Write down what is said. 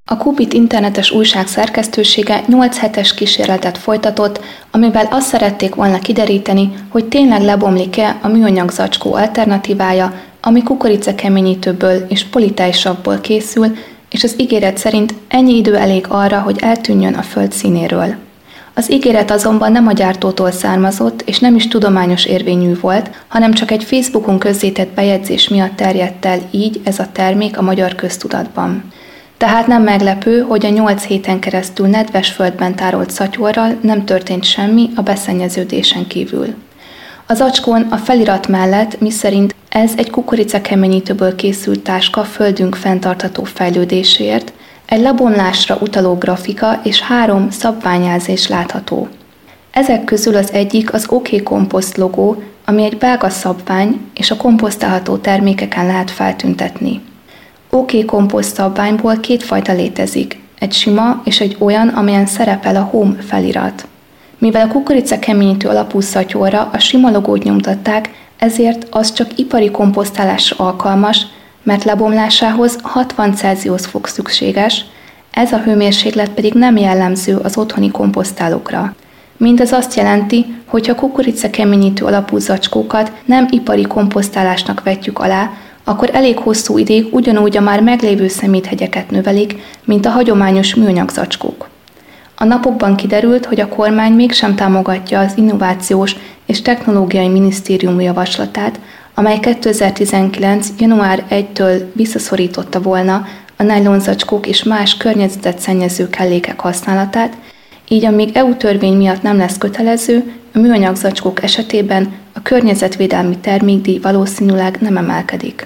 A Qubit internetes újság szerkesztősége 8 hetes kísérletet folytatott, amivel azt szerették volna kideríteni, hogy tényleg lebomlik-e a műanyag zacskó alternatívája, ami kukoricakeményítőből és politejsavból készül, és az ígéret szerint ennyi idő elég arra, hogy eltűnjön a föld színéről. Az ígéret azonban nem a gyártótól származott, és nem is tudományos érvényű volt, hanem csak egy Facebookon közzétett bejegyzés miatt terjedt el így ez a termék a magyar köztudatban. Tehát nem meglepő, hogy a 8 héten keresztül nedves földben tárolt szatyorral nem történt semmi a beszennyeződésen kívül. A zacskón a felirat mellett, miszerint ez egy kukoricakeményítőből készült táska földünk fenntartható fejlődéséért, egy lebomlásra utaló grafika és 3 szabványjelzés látható. Ezek közül az egyik az OK Komposzt logó, ami egy belga szabvány, és a komposztálható termékeken lehet feltüntetni. OK Komposzt szabványból 2 fajta létezik, egy sima és egy olyan, amelyen szerepel a Home felirat. Mivel a kukoricakeményítő alapú szatyorra a sima logót nyomtatták, ezért az csak ipari komposztálásra alkalmas, mert lebomlásához 60 Celsius fok szükséges, ez a hőmérséklet pedig nem jellemző az otthoni komposztálókra. Mindez azt jelenti, hogy ha kukoricakeményítő alapú zacskókat nem ipari komposztálásnak vetjük alá, akkor elég hosszú ideig ugyanúgy a már meglévő szeméthegyeket növelik, mint a hagyományos műanyag zacskók. A napokban kiderült, hogy a kormány mégsem támogatja az Innovációs és Technológiai Minisztérium javaslatát, amely 2019. január 1-től visszaszorította volna a nylonzacskók és más környezetet szennyező kellékek használatát, így amíg EU törvény miatt nem lesz kötelező, a műanyag zacskók esetében a környezetvédelmi termékdíj valószínűleg nem emelkedik.